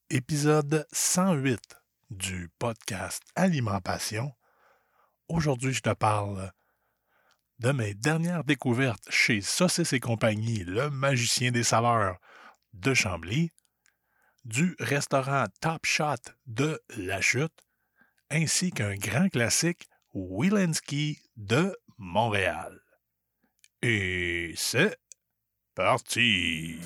Épisode 108 du podcast Alimentation. Aujourd'hui, je te parle de mes dernières découvertes chez Saucisses et compagnie, le magicien des saveurs de Chambly, du restaurant Top Shot de La Chute, ainsi qu'un grand classique, Wilensky de Montréal. Et c'est parti!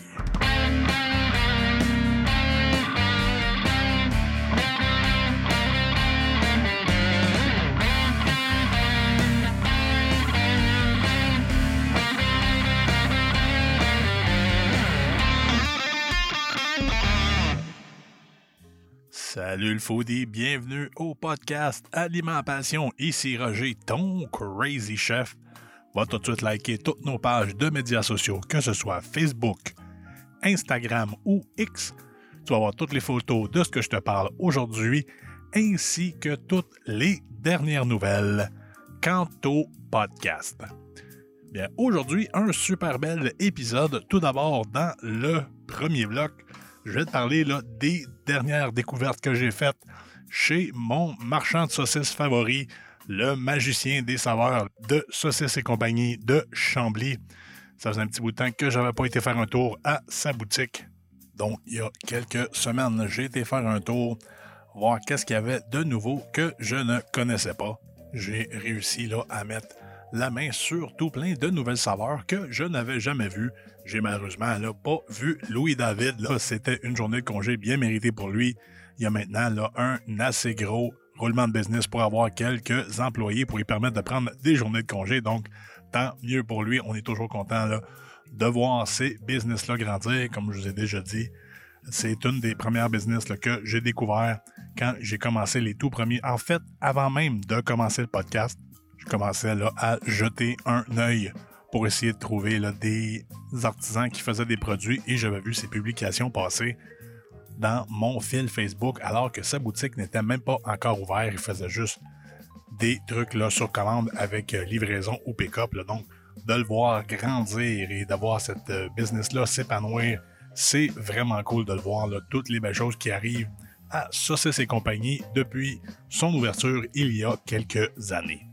Salut le foodie, bienvenue au podcast Alimentation. Ici Roger, ton crazy chef. Va tout de suite liker toutes nos pages de médias sociaux, que ce soit Facebook, Instagram ou X. Tu vas voir toutes les photos de ce que je te parle aujourd'hui, ainsi que toutes les dernières nouvelles quant au podcast. Bien, aujourd'hui, un super bel épisode. Tout d'abord, dans le premier bloc, je vais te parler des dernières découvertes que j'ai faites chez mon marchand de saucisses favori, le magicien des saveurs de Saucisses et compagnie de Chambly. Ça faisait un petit bout de temps que je n'avais pas été faire un tour à sa boutique. Donc, il y a quelques semaines, j'ai été faire un tour, voir qu'est-ce qu'il y avait de nouveau que je ne connaissais pas. J'ai réussi à mettre la main sur tout plein de nouvelles saveurs que je n'avais jamais vues. J'ai malheureusement pas vu Louis-David. C'était une journée de congé bien méritée pour lui. Il y a maintenant un assez gros roulement de business pour avoir quelques employés pour lui permettre de prendre des journées de congé. Donc, tant mieux pour lui. On est toujours content de voir ces business-là grandir. Comme je vous ai déjà dit, c'est une des premières business que j'ai découvert quand j'ai commencé les tout premiers. En fait, avant même de commencer le podcast, je commençais à jeter un œil pour essayer de trouver des artisans qui faisaient des produits et j'avais vu ces publications passer dans mon fil Facebook alors que sa boutique n'était même pas encore ouverte. Il faisait juste des trucs sur commande avec livraison ou pick-up. Donc, de le voir grandir et d'avoir cette business-là s'épanouir, c'est vraiment cool de le voir. Toutes les belles choses qui arrivent à Saucisses et compagnie depuis son ouverture il y a quelques années.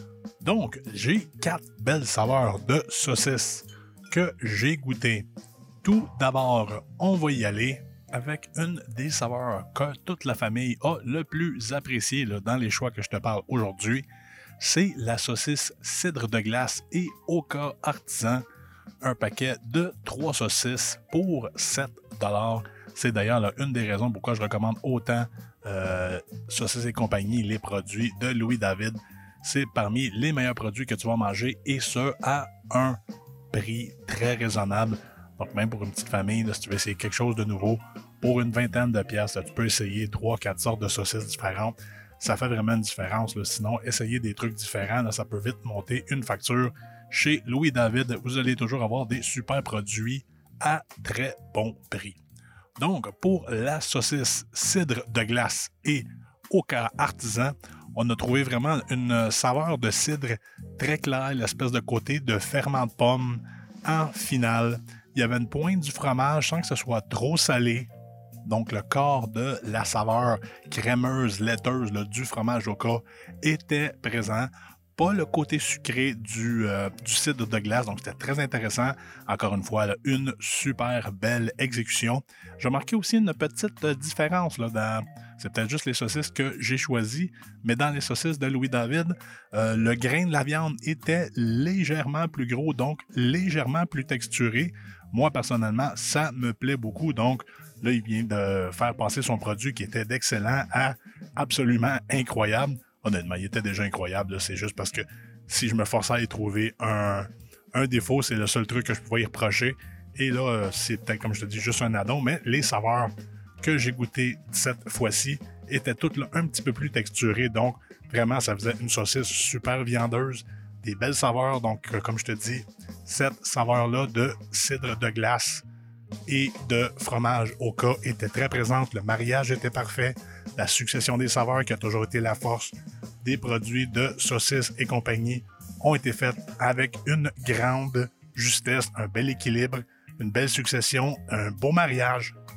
Donc, j'ai 4 belles saveurs de saucisses que j'ai goûtées. Tout d'abord, on va y aller avec une des saveurs que toute la famille a le plus appréciée dans les choix que je te parle aujourd'hui. C'est la saucisse cidre de glace et Oka artisan. Un paquet de 3 saucisses pour 7 $. C'est d'ailleurs une des raisons pourquoi je recommande autant Saucisses et compagnie, les produits de Louis-David. C'est parmi les meilleurs produits que tu vas manger et ce, à un prix très raisonnable. Donc, même pour une petite famille, si tu veux essayer quelque chose de nouveau, pour une vingtaine de piastres, tu peux essayer 3-4 sortes de saucisses différentes. Ça fait vraiment une différence. Sinon, essayer des trucs différents, ça peut vite monter une facture. Chez Louis-David, vous allez toujours avoir des super produits à très bon prix. Donc, pour la saucisse cidre de glace et Oka artisan, on a trouvé vraiment une saveur de cidre très claire, l'espèce de côté de ferment de pomme en finale. Il y avait une pointe du fromage sans que ce soit trop salé. Donc, le corps de la saveur crémeuse, laiteuse du fromage Oka était présent. Pas le côté sucré du cidre de glace, donc c'était très intéressant. Encore une fois, une super belle exécution. J'ai remarqué aussi une petite différence c'est peut-être juste les saucisses que j'ai choisies, mais dans les saucisses de Louis-David, le grain de la viande était légèrement plus gros, donc légèrement plus texturé. Moi, personnellement, ça me plaît beaucoup. Donc, là, il vient de faire passer son produit qui était d'excellent à absolument incroyable. Honnêtement, il était déjà incroyable. C'est juste parce que si je me forçais à y trouver un défaut, c'est le seul truc que je pouvais y reprocher. Et là, c'est peut-être, comme je te dis, juste un addon, mais les saveurs que j'ai goûtées cette fois-ci étaient toutes un petit peu plus texturées. Donc, vraiment, ça faisait une saucisse super viandeuse, des belles saveurs. Donc, comme je te dis, cette saveur-là de cidre de glace et de fromage Oka était très présente. Le mariage était parfait. La succession des saveurs qui a toujours été la force des produits de Saucisses et compagnie ont été faites avec une grande justesse, un bel équilibre, une belle succession, un beau mariage.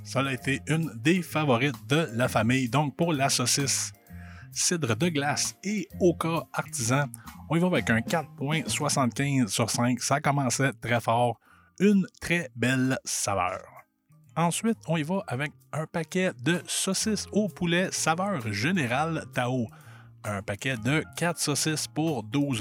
ça a été une des favorites de la famille. Donc, pour la saucisse cidre de glace et Oka artisan, on y va avec un 4,75 sur 5. Ça commençait très fort. Une très belle saveur. Ensuite, on y va avec un paquet de saucisses au poulet saveur Général Tao. Un paquet de 4 saucisses pour 12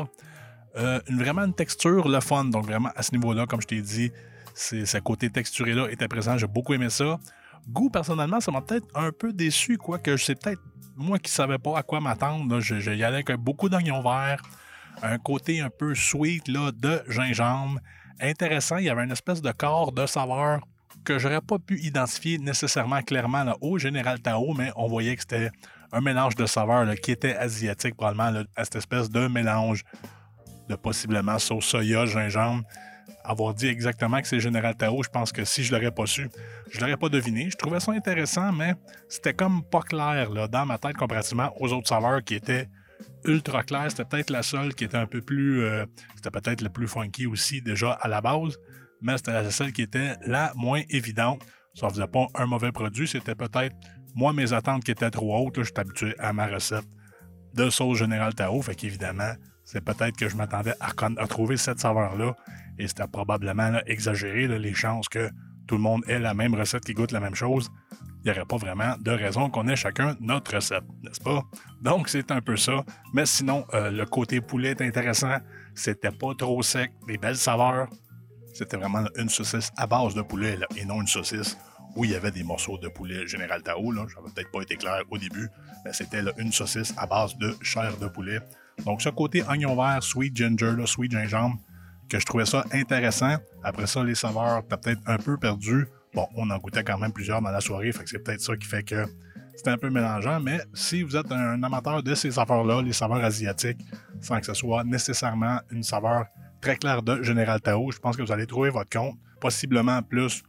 $. Vraiment une texture, le fun. Donc vraiment, à ce niveau-là, comme je t'ai dit, ce côté texturé-là était présent. J'ai beaucoup aimé ça. Goût, personnellement, ça m'a peut-être un peu déçu, quoique c'est peut-être moi qui ne savais pas à quoi m'attendre. Je y allais avec beaucoup d'oignons verts, un côté un peu sweet là, de gingembre. Intéressant, il y avait une espèce de corps de saveur que j'aurais pas pu identifier nécessairement clairement là, au Général Tao, mais on voyait que c'était un mélange de saveurs là, qui était asiatique, probablement là, à cette espèce de mélange de possiblement sauce soya, gingembre. Avoir dit exactement que c'est Général Tao, je pense que si je l'aurais pas su, je l'aurais pas deviné. Je trouvais ça intéressant, mais c'était comme pas clair là, dans ma tête comparativement aux autres saveurs qui étaient ultra claires. C'était peut-être la seule qui était un peu plus... c'était peut-être le plus funky aussi déjà à la base, mais c'était la seule qui était la moins évidente. Ça faisait pas un mauvais produit, c'était peut-être moi mes attentes qui étaient trop hautes. Là, je suis habitué à ma recette de sauce Général Tao, fait qu'évidemment, c'est peut-être que je m'attendais à trouver cette saveur-là et c'était probablement là, exagéré là, les chances que tout le monde ait la même recette qui goûte la même chose. Il n'y aurait pas vraiment de raison qu'on ait chacun notre recette, n'est-ce pas? Donc, c'est un peu ça. Mais sinon, le côté poulet est intéressant. C'était pas trop sec, des belles saveurs. C'était vraiment une saucisse à base de poulet là, et non une saucisse où il y avait des morceaux de poulet Général Tao. Là. Ça n'avait peut-être pas été clair au début, mais c'était là, une saucisse à base de chair de poulet. Donc, ce côté oignon vert, sweet ginger, là, sweet gingembre, que je trouvais ça intéressant. Après ça, les saveurs, t'as peut-être un peu perdu. Bon, on en goûtait quand même plusieurs dans la soirée, fait que c'est peut-être ça qui fait que c'était un peu mélangeant, mais si vous êtes un amateur de ces saveurs-là, les saveurs asiatiques, sans que ce soit nécessairement une saveur très claire de Général Tao, je pense que vous allez trouver votre compte, possiblement plus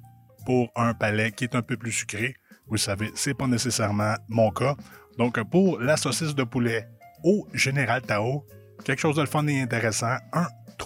pour un palais qui est un peu plus sucré. Vous le savez, c'est pas nécessairement mon cas. Donc, pour la saucisse de poulet au Général Tao, quelque chose de le fun et intéressant, un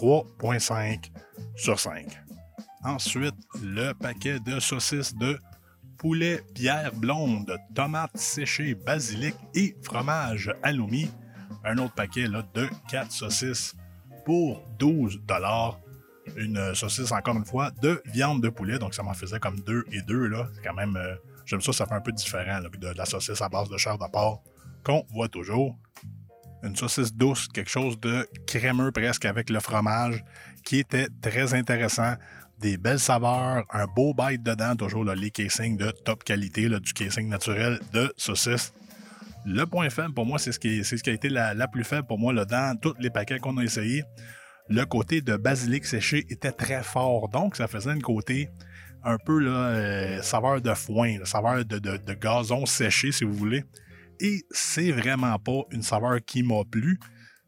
3,5 sur 5. Ensuite, le paquet de saucisses de poulet bière blonde, tomates séchées, basilic et fromage halloumi. Un autre paquet là, de 4 saucisses pour 12 $. Une saucisse, encore une fois, de viande de poulet. Donc, ça m'en faisait comme 2 et 2. Là. C'est quand même... j'aime ça, ça fait un peu différent là, de la saucisse à base de chair de porc qu'on voit toujours. Une saucisse douce, quelque chose de crémeux presque avec le fromage qui était très intéressant. Des belles saveurs, un beau bite dedans, toujours là, les casings de top qualité, là, du casing naturel de saucisse. Le point faible pour moi, c'est ce qui a été la plus faible pour moi là, dans tous les paquets qu'on a essayés. Le côté de basilic séché était très fort, donc ça faisait un côté un peu là, saveur de foin, là, saveur de gazon séché si vous voulez. Et c'est vraiment pas une saveur qui m'a plu.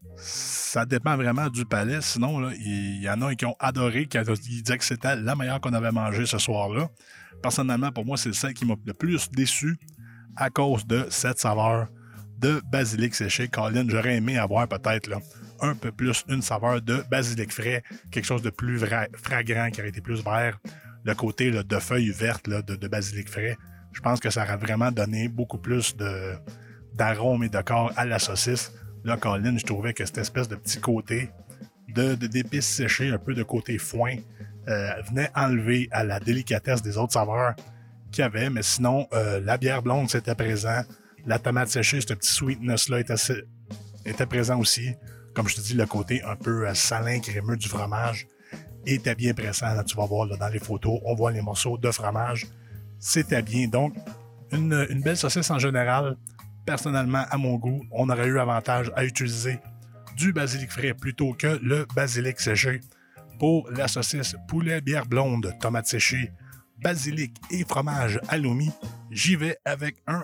Ça dépend vraiment du palais. Sinon, là, il y en a qui ont adoré, qui disaient que c'était la meilleure qu'on avait mangée ce soir-là. Personnellement, pour moi, c'est celle qui m'a le plus déçu à cause de cette saveur de basilic séché. Colin, j'aurais aimé avoir peut-être là, un peu plus une saveur de basilic frais, quelque chose de plus fragrant, qui aurait été plus vert. Le côté là, de feuilles vertes là, de basilic frais. Je pense que ça aurait vraiment donné beaucoup plus d'arôme et de corps à la saucisse. Là, Colin, je trouvais que cette espèce de petit côté d'épices séchées, un peu de côté foin, venait enlever à la délicatesse des autres saveurs qu'il y avait. Mais sinon, la bière blonde, c'était présent. La tomate séchée, ce petit sweetness-là était présent aussi. Comme je te dis, le côté un peu salin, crémeux du fromage était bien présent. Là, tu vas voir là, dans les photos, on voit les morceaux de fromage. C'était bien. Donc, une belle saucisse en général. Personnellement, à mon goût, on aurait eu avantage à utiliser du basilic frais plutôt que le basilic séché. Pour la saucisse poulet bière blonde, tomate séchée, basilic et fromage halloumi, j'y vais avec un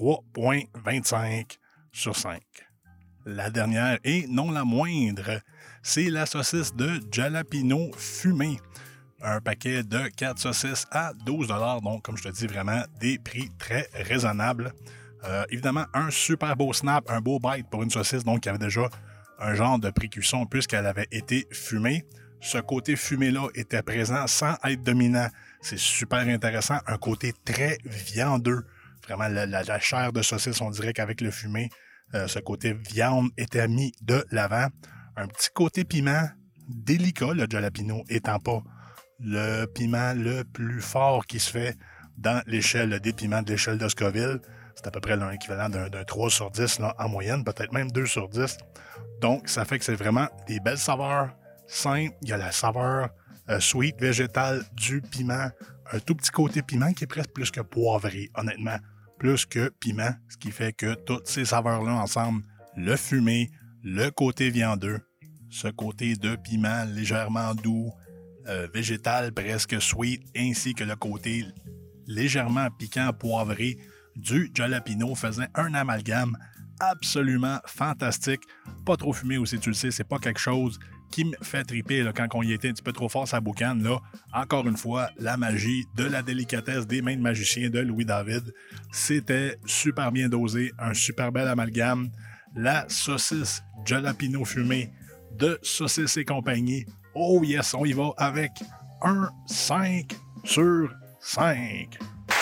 3,25 sur 5. La dernière et non la moindre, c'est la saucisse de jalapeno fumé. Un paquet de 4 saucisses à 12 $. Donc, comme je te dis, vraiment des prix très raisonnables. Évidemment, un super beau snap, un beau bite pour une saucisse, donc qui avait déjà un genre de pré-cuisson puisqu'elle avait été fumée. ce côté fumé-là était présent sans être dominant. C'est super intéressant. Un côté très viandeux. Vraiment, la chair de saucisse, on dirait qu'avec le fumé, ce côté viande était mis de l'avant. Un petit côté piment délicat, le jalapeno étant pas le piment le plus fort qui se fait dans l'échelle des piments de l'échelle de Scoville. C'est à peu près l'équivalent d'un 3 sur 10 là, en moyenne, peut-être même 2 sur 10. Donc, ça fait que c'est vraiment des belles saveurs simples. Il y a la saveur sweet, végétale du piment. Un tout petit côté piment qui est presque plus que poivré, honnêtement. Plus que piment, ce qui fait que toutes ces saveurs-là ensemble, le fumé, le côté viandeux, ce côté de piment légèrement doux, végétal, presque sweet, ainsi que le côté légèrement piquant, poivré du jalapeno faisait un amalgame absolument fantastique. Pas trop fumé aussi, tu le sais, c'est pas quelque chose qui me fait triper là, quand on y était un petit peu trop fort sa boucane. Là, encore une fois, la magie de la délicatesse des mains de magicien de Louis David. C'était super bien dosé, un super bel amalgame. La saucisse jalapeno fumée de Saucisse et compagnie. Oh yes, on y va avec un 5 sur 5.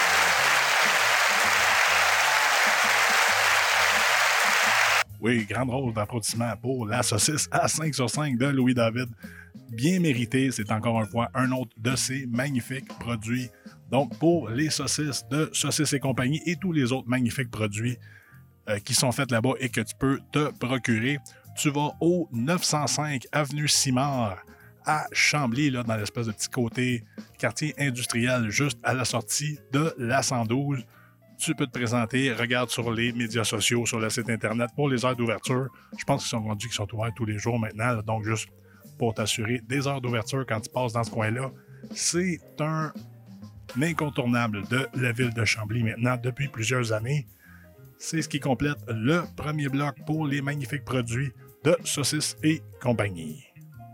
Oui, grande rôle d'applaudissement pour la saucisse à 5 sur 5 de Louis David. Bien mérité, c'est encore une fois un autre de ces magnifiques produits. Donc, pour les saucisses de Saucisse et compagnie et tous les autres magnifiques produits qui sont faits là-bas et que tu peux te procurer, tu vas au 905 Avenue Simard à Chambly, là, dans l'espèce de petit côté quartier industriel, juste à la sortie de la 112. Tu peux te présenter, regarde sur les médias sociaux, sur le site Internet pour les heures d'ouverture. Je pense qu'ils sont rendus qu'ils sont ouverts tous les jours maintenant, là, donc juste pour t'assurer des heures d'ouverture quand tu passes dans ce coin-là. C'est un incontournable de la ville de Chambly maintenant depuis plusieurs années. C'est ce qui complète le premier bloc pour les magnifiques produits de Saucisse et compagnie.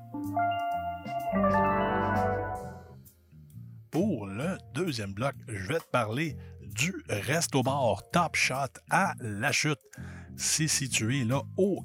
Pour le deuxième bloc, je vais te parler du resto-bar Top Shot à La Chute. C'est situé là au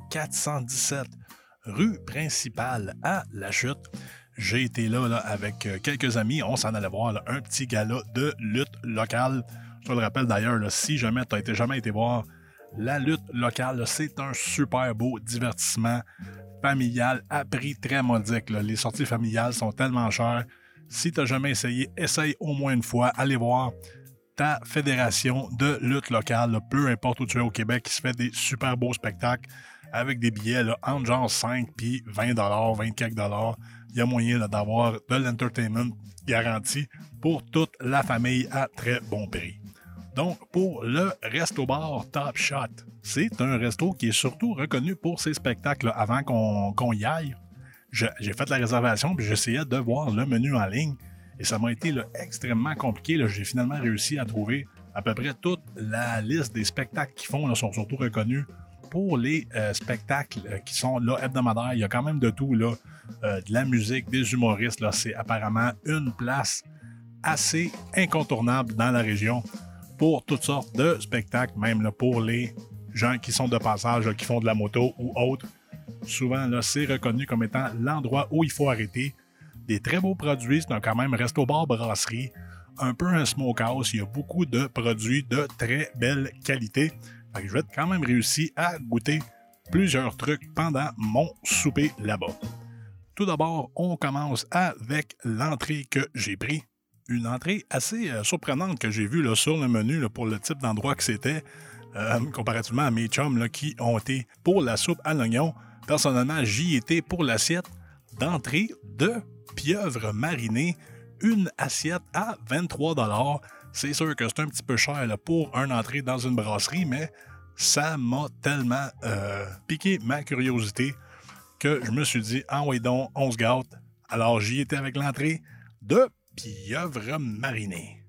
417 rue principale à La Chute. J'ai été là avec quelques amis. On s'en allait voir là, un petit gala de lutte locale. Je te le rappelle d'ailleurs, là, si jamais tu n'as jamais été voir la lutte locale, là, c'est un super beau divertissement familial à prix très modique. Là. Les sorties familiales sont tellement chères. Si tu n'as jamais essayé, essaye au moins une fois. Allez voir ta fédération de lutte locale, là, peu importe où tu es au Québec, qui se fait des super beaux spectacles avec des billets là, entre genre 5 puis 20 $, 24 $. Il y a moyen là, d'avoir de l'entertainment garanti pour toute la famille à très bon prix. Donc, pour le resto-bar Top Shot, c'est un resto qui est surtout reconnu pour ses spectacles là, avant qu'on y aille. J'ai fait la réservation puis j'essayais de voir le menu en ligne et ça m'a été là, extrêmement compliqué. Là. J'ai finalement réussi à trouver à peu près toute la liste des spectacles qu'ils font, là, sont surtout reconnus pour les spectacles qui sont là hebdomadaires. Il y a quand même de tout, là, de la musique, des humoristes. Là. C'est apparemment une place assez incontournable dans la région pour toutes sortes de spectacles, même là, pour les gens qui sont de passage, là, qui font de la moto ou autre. Souvent, là, c'est reconnu comme étant l'endroit où il faut arrêter. Des très beaux produits, c'est quand même resto-bar brasserie, un peu un smokehouse. Il y a beaucoup de produits de très belle qualité. Fait que je vais quand même réussir à goûter plusieurs trucs pendant mon souper là-bas. Tout d'abord, on commence avec l'entrée que j'ai pris. Une entrée assez surprenante que j'ai vue là, sur le menu là, pour le type d'endroit que c'était, comparativement à mes chums là, qui ont été pour la soupe à l'oignon. Personnellement, j'y étais pour l'assiette d'entrée de pieuvre marinée, une assiette à 23 $. C'est sûr que c'est un petit peu cher là, pour une entrée dans une brasserie, mais ça m'a tellement piqué ma curiosité que je me suis dit, ah oui donc, on se gâte. Alors j'y étais avec l'entrée de pieuvre marinée.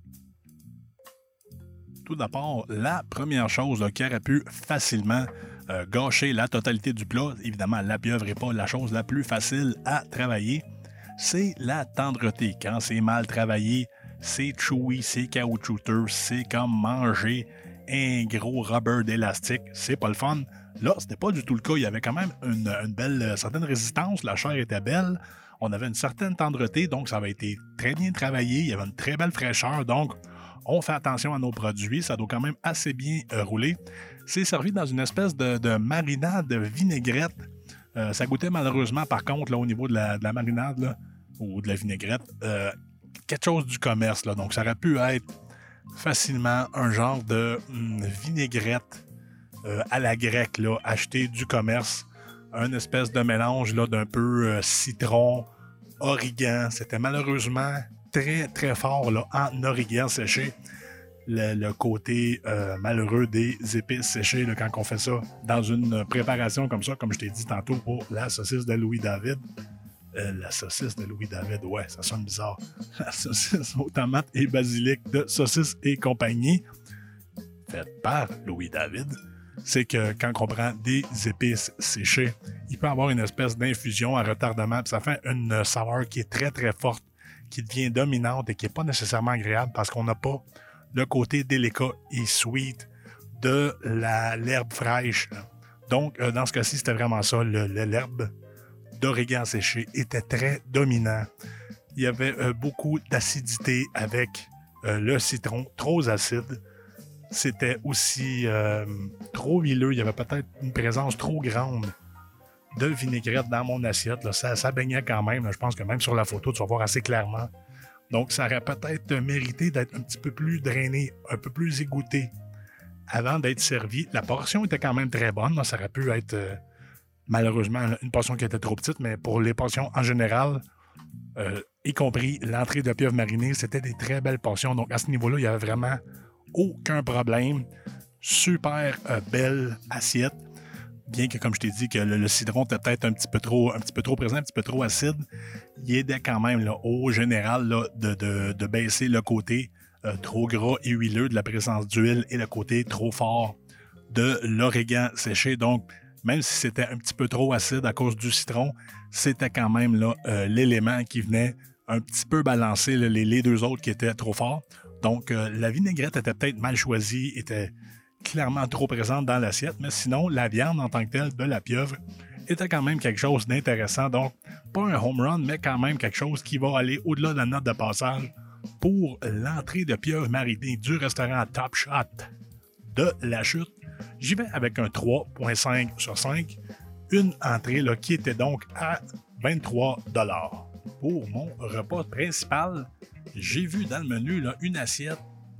Tout d'abord, la première chose là, qui aurait pu facilement gâcher la totalité du plat, évidemment, la pieuvre n'est pas la chose la plus facile à travailler, c'est la tendreté. Quand c'est mal travaillé, c'est chewy, c'est caoutchouteux, c'est comme manger un gros rubber d'élastique. C'est pas le fun. Là, c'était pas du tout le cas. Il y avait quand même une belle, certaine résistance. La chair était belle. On avait une certaine tendreté, donc ça avait été très bien travaillé. Il y avait une très belle fraîcheur, donc on fait attention à nos produits. Ça doit quand même assez bien rouler. C'est servi dans une espèce de marinade de vinaigrette. Ça goûtait malheureusement, par contre, là, au niveau de la marinade là, ou de la vinaigrette, quelque chose du commerce. Là. Donc, ça aurait pu être facilement un genre de vinaigrette à la grecque, là, acheté du commerce. Un espèce de mélange là, d'un peu citron, origan. C'était malheureusement très, très fort là, en origan séché. Le côté malheureux des épices séchées là, quand on fait ça dans une préparation comme ça, comme je t'ai dit tantôt pour la saucisse de Louis-David. La saucisse de Louis-David, ouais, ça sonne bizarre. La saucisse aux tomates et basilic de Saucisse et compagnie, faite par Louis-David, c'est que quand on prend des épices séchées, il peut avoir une espèce d'infusion à retardement, puis ça fait une saveur qui est très très forte, qui devient dominante et qui n'est pas nécessairement agréable parce qu'on n'a pas le côté délicat et sweet de l'herbe fraîche. Donc, dans ce cas-ci, c'était vraiment ça, l'herbe d'origan séché était très dominant. Il y avait beaucoup d'acidité avec le citron, trop acide. C'était aussi trop huileux. Il y avait peut-être une présence trop grande de vinaigrette dans mon assiette. Là. Ça baignait quand même. Là. Je pense que même sur la photo, tu vas voir assez clairement. Donc, ça aurait peut-être mérité d'être un petit peu plus drainé, un peu plus égoutté avant d'être servi. La portion était quand même très bonne. Là. Ça aurait pu être... malheureusement, une portion qui était trop petite, mais pour les portions en général, y compris l'entrée de pieuvre marinée, c'était des très belles portions. Donc, à ce niveau-là, il n'y avait vraiment aucun problème. Super belle assiette. Bien que, comme je t'ai dit, que le citron était peut-être un petit peu trop présent, un petit peu trop acide, il aidait quand même, là, au général, là, de baisser le côté trop gras et huileux de la présence d'huile et le côté trop fort de l'origan séché. Donc, même si c'était un petit peu trop acide à cause du citron, c'était quand même là, l'élément qui venait un petit peu balancer là, les deux autres qui étaient trop forts. Donc, la vinaigrette était peut-être mal choisie, était clairement trop présente dans l'assiette, mais sinon, la viande en tant que telle de la pieuvre était quand même quelque chose d'intéressant. Donc, pas un home run, mais quand même quelque chose qui va aller au-delà de la note de passage pour l'entrée de pieuvre marinée du restaurant Top Shot de La Chute. J'y vais avec un 3.5 sur 5, une entrée là, qui était donc à 23 $. Pour mon repas principal, j'ai vu dans le menu là, une assiette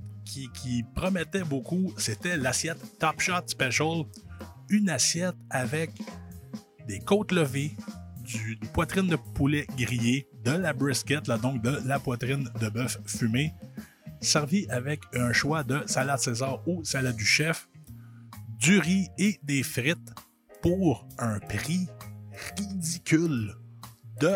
qui promettait beaucoup. C'était l'assiette Top Shot Special, une assiette avec des côtes levées, du poitrine de poulet grillé, de la brisket, là, donc de la poitrine de bœuf fumée, servi avec un choix de salade César ou salade du chef, du riz et des frites pour un prix ridicule de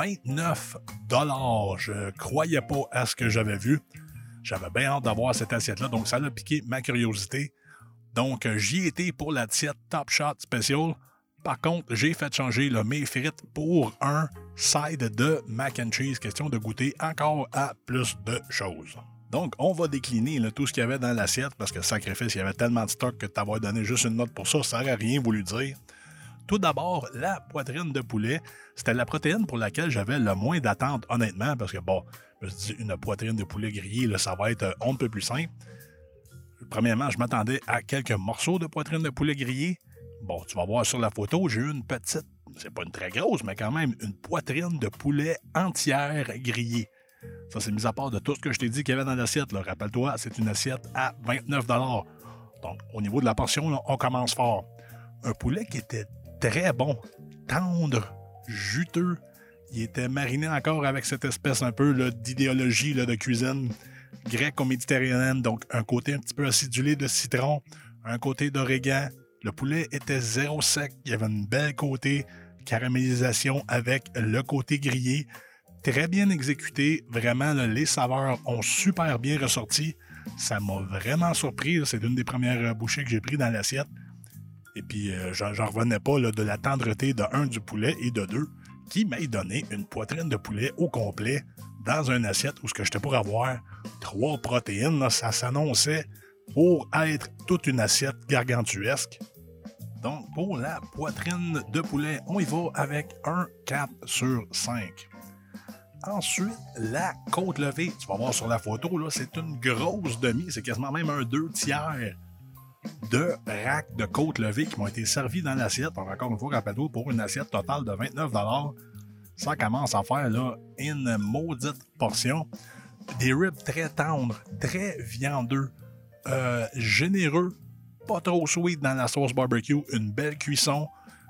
29 $. Je croyais pas à ce que j'avais vu. J'avais bien hâte d'avoir cette assiette-là, donc ça a piqué ma curiosité. Donc, j'y étais pour l'assiette Top Shot Special. Par contre, j'ai fait changer là, mes frites pour un side de mac and cheese, question de goûter encore à plus de choses. Donc, on va décliner là, tout ce qu'il y avait dans l'assiette, parce que sacrifice, il y avait tellement de stock que t'avoir donné juste une note pour ça, ça n'aurait rien voulu dire. Tout d'abord, la poitrine de poulet, c'était la protéine pour laquelle j'avais le moins d'attente, honnêtement, parce que, bon, je me dis, une poitrine de poulet grillée, là, ça va être on ne peut plus simple. Premièrement, je m'attendais à quelques morceaux de poitrine de poulet grillée. Bon, tu vas voir sur la photo, j'ai eu une petite, c'est pas une très grosse, mais quand même, une poitrine de poulet entière grillée. Ça, c'est mis à part de tout ce que je t'ai dit qu'il y avait dans l'assiette. Là. Rappelle-toi, c'est une assiette à 29 $. Donc, au niveau de la portion, là, on commence fort. Un poulet qui était très bon, tendre, juteux. Il était mariné encore avec cette espèce un peu là, d'idéologie là, de cuisine grecque-méditerranéenne. Donc, un côté un petit peu acidulé de citron, un côté d'origan. Le poulet était zéro sec. Il y avait une belle côté caramélisation avec le côté grillé. Très bien exécuté. Vraiment, là, les saveurs ont super bien ressorti. Ça m'a vraiment surpris. Là. C'est l'une des premières bouchées que j'ai prises dans l'assiette. Et puis, j'en revenais pas là, de la tendreté de 1 du poulet et de 2 qui m'a donné une poitrine de poulet au complet dans une assiette où ce que j'étais pour avoir 3 protéines. Là, ça s'annonçait pour être toute une assiette gargantuesque. Donc, pour la poitrine de poulet, on y va avec un 4 sur 5. Ensuite, la côte levée. Tu vas voir sur la photo, là, c'est une grosse demi. C'est quasiment même un 2/3 de racks de côte levée qui m'ont été servis dans l'assiette. Encore une fois, rappelle-toi, pour une assiette totale de 29 $, ça commence à faire là, une maudite portion. Des ribs très tendres, très viandeux, généreux, pas trop sweet dans la sauce barbecue, une belle cuisson.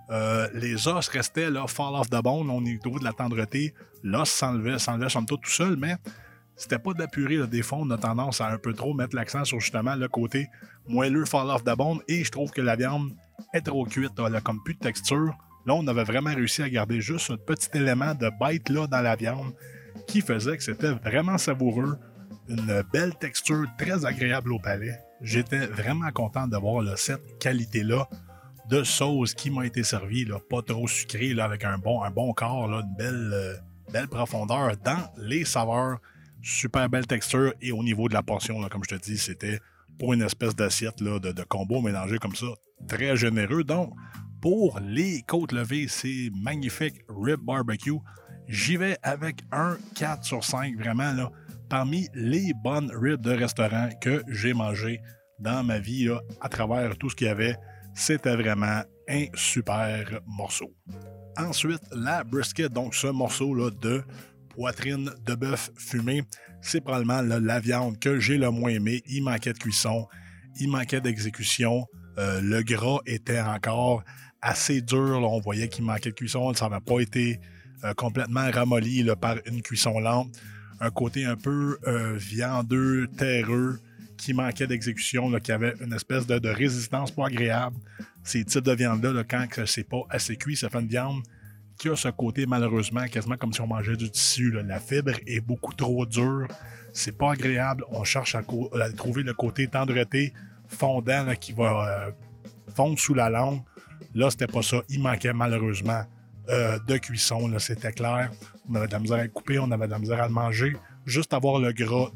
Les os restaient là, fall off the bone, au niveau de la tendreté. L'os s'enlevait somme toute tout seul, mais c'était pas de la purée. Là. Des fois, on a tendance à un peu trop mettre l'accent sur justement le côté moelleux fall off the bone, et je trouve que la viande est trop cuite, elle a comme plus de texture. Là, on avait vraiment réussi à garder juste un petit élément de bite là dans la viande qui faisait que c'était vraiment savoureux, une belle texture très agréable au palais. J'étais vraiment content d'avoir là, cette qualité-là de sauce qui m'a été servie, là, pas trop sucrée, là, avec un bon corps, là, une belle profondeur dans les saveurs, super belle texture, et au niveau de la portion, là, comme je te dis, c'était pour une espèce d'assiette là, de combo mélangé comme ça, très généreux. Donc, pour les côtes levées, c'est magnifique rib barbecue. J'y vais avec un 4 sur 5, vraiment, là, parmi les bonnes ribs de restaurant que j'ai mangées dans ma vie, là, à travers tout ce qu'il y avait. C'était vraiment un super morceau. Ensuite, la brisket, donc ce morceau-là de poitrine de bœuf fumé, c'est probablement là, la viande que j'ai le moins aimé. Il manquait de cuisson, il manquait d'exécution. Le gras était encore assez dur. Là, on voyait qu'il manquait de cuisson. Ça n'avait pas été complètement ramolli là, par une cuisson lente. Un côté un peu viandeux, terreux, qui manquait d'exécution, là, qui avait une espèce de résistance pas agréable. Ces types de viande-là, là, quand c'est pas assez cuit, ça fait une viande qui a ce côté, malheureusement, quasiment comme si on mangeait du tissu. Là. La fibre est beaucoup trop dure. C'est pas agréable. On cherche à trouver le côté tendreté, fondant, là, qui va fondre sous la langue. Là, c'était pas ça. Il manquait malheureusement de cuisson. Là, c'était clair. On avait de la misère à le couper, on avait de la misère à le manger. Juste avoir le gras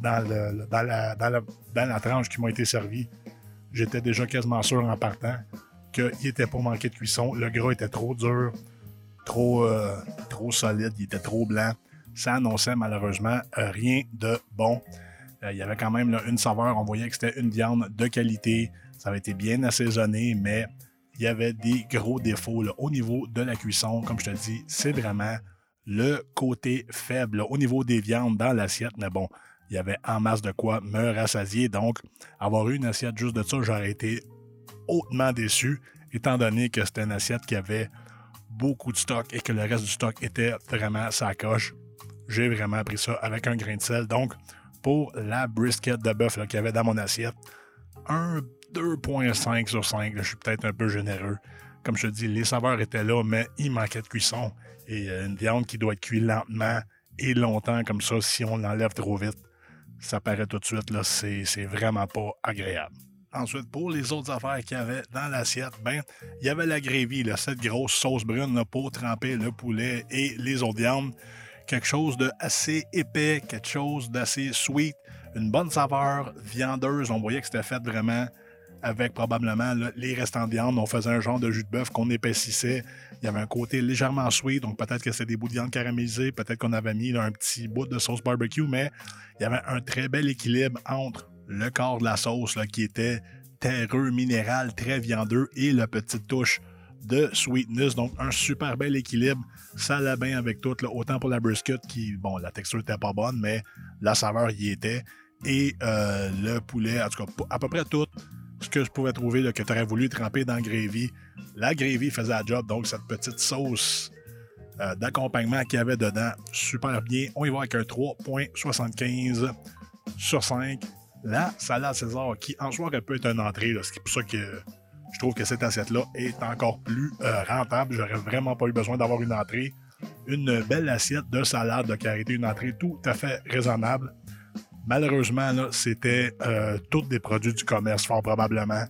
dans la tranche qui m'a été servie, j'étais déjà quasiment sûr en partant qu'il n'était pas manqué de cuisson. Le gras était trop dur, trop solide, il était trop blanc. Ça annonçait malheureusement rien de bon. Il y avait quand même là, une saveur, on voyait que c'était une viande de qualité. Ça avait été bien assaisonné, mais il y avait des gros défauts là, au niveau de la cuisson. Comme je te dis, c'est vraiment le côté faible là, au niveau des viandes dans l'assiette. Mais bon, il y avait en masse de quoi me rassasier. Donc, avoir eu une assiette juste de ça, j'aurais été hautement déçu, étant donné que c'était une assiette qui avait beaucoup de stock et que le reste du stock était vraiment sa coche. J'ai vraiment pris ça avec un grain de sel. Donc, pour la brisket de bœuf qu'il y avait dans mon assiette, un 2.5 sur 5. Là, je suis peut-être un peu généreux. Comme je te dis, les saveurs étaient là, mais il manquait de cuisson. Et une viande qui doit être cuite lentement et longtemps comme ça, si on l'enlève trop vite, ça paraît tout de suite, là, c'est vraiment pas agréable. Ensuite, pour les autres affaires qu'il y avait dans l'assiette, ben, il y avait la gravy, là, cette grosse sauce brune là, pour tremper le poulet et les autres viandes. Quelque chose d'assez épais, quelque chose d'assez sweet, une bonne saveur viandeuse. On voyait que c'était fait vraiment avec probablement là, les restants de viande. On faisait un genre de jus de bœuf qu'on épaississait. Il y avait un côté légèrement sweet, donc peut-être que c'était des bouts de viande caramélisés, peut-être qu'on avait mis là, un petit bout de sauce barbecue, mais il y avait un très bel équilibre entre le corps de la sauce là, qui était terreux, minéral, très viandeux, et la petite touche de sweetness, donc un super bel équilibre. Ça allait bien avec tout, là, autant pour la brisket qui, bon, la texture n'était pas bonne, mais la saveur y était. Et le poulet, en tout cas, à peu près tout ce que je pouvais trouver là, que tu aurais voulu tremper dans la gravy. La gravy faisait la job, donc cette petite sauce d'accompagnement qu'il y avait dedans, super bien. On y va avec un 3.75 sur 5. La salade César, qui en soi aurait pu être une entrée, là, c'est pour ça que je trouve que cette assiette-là est encore plus rentable. J'aurais vraiment pas eu besoin d'avoir une entrée. Une belle assiette de salade là, qui a été une entrée tout à fait raisonnable. Malheureusement, là, c'était tous des produits du commerce, fort probablement.